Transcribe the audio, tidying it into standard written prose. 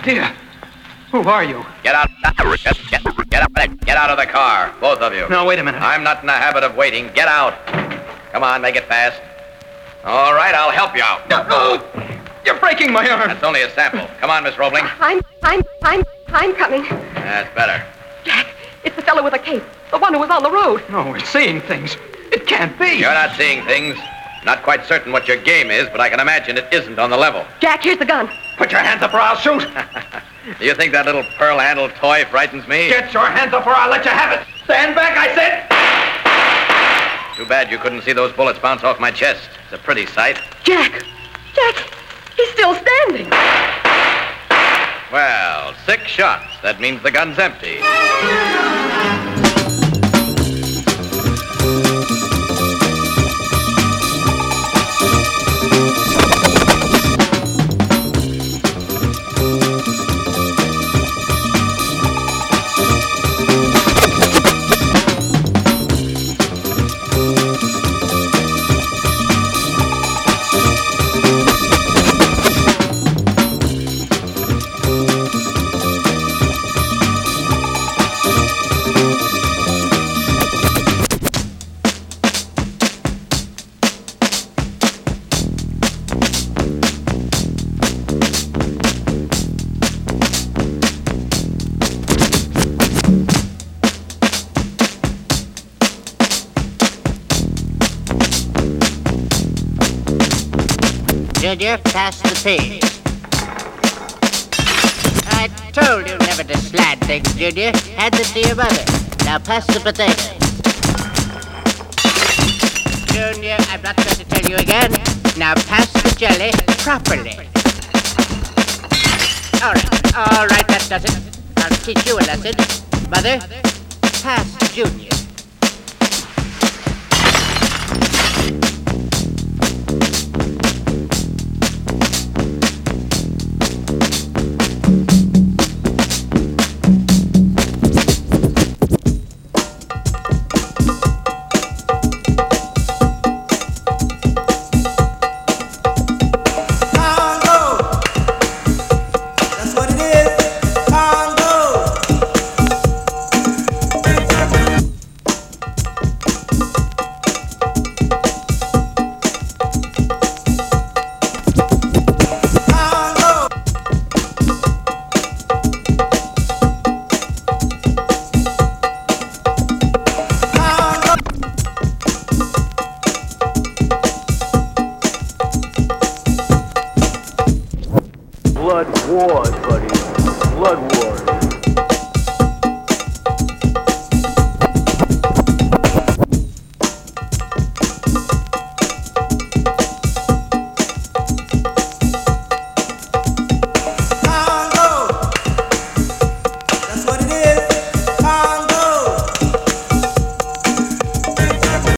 idea. Who are you? Get out. Get out of the car, both of you. No, wait a minute. I'm not in the habit of waiting. Get out. Come on, make it fast. All right, I'll help you out. No, you're breaking my arm. That's only a sample. Come on, Miss Roebling. I'm coming. That's better. Jack, it's the fellow with the cape. The one who was on the road. No, we're seeing things. It can't be. You're not seeing things. Not quite certain what your game is, but I can imagine it isn't on the level. Jack, here's the gun. Put your hands up or I'll shoot. Do you think that little pearl-handled toy frightens me? Get your hands up or I'll let you have it. Stand back, I said. Too bad you couldn't see those bullets bounce off my chest. It's a pretty sight. Jack, he's still standing. Well, 6 shots. That means the gun's empty. Junior, pass the pig. I told you never to slide things, Junior. Hand it to your mother. Now pass the potatoes. Junior, I'm not going to tell you again. Now pass the jelly properly. All right, that does it. I'll teach you a lesson. Mother, pass Junior. Blood wars, buddy. Blood wars.